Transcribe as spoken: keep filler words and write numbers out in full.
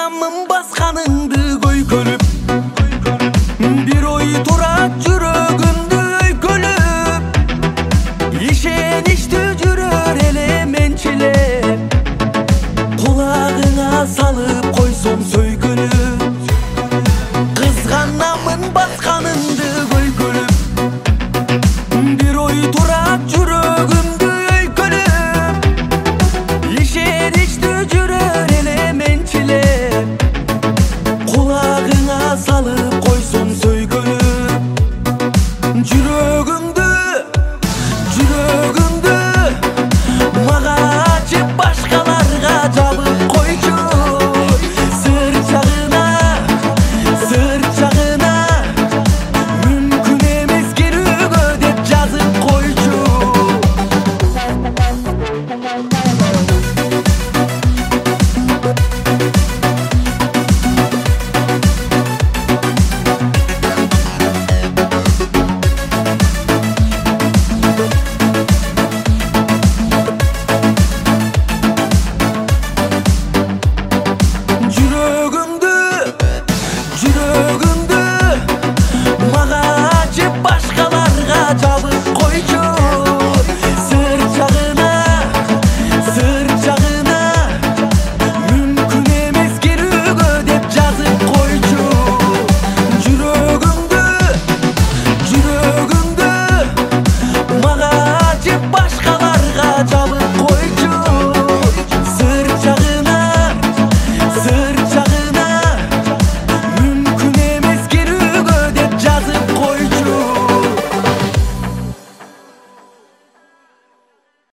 Кызганамын басқаныңды көйкөлүп, бир ой турат жүрөгүмдү өйкөлүп, ишеничти жүрөр эле менчилеп, кулагыңа салып койсом сөйкөлүп. Кызганамын басқаныңды көйкөлүп, бир ой турат жүрөгүмдү өйкөлүп, ишеничти жүрөр эле менчилеп, кулагыңа салып койсом сөйкөлүп. Жүрөгүңдү, жүрөгүңдү мага ачып башкаларга жабып койчу. Сыр жагына, сыр жагына мүмкүн эмес кирүүгө деп жазып койчу.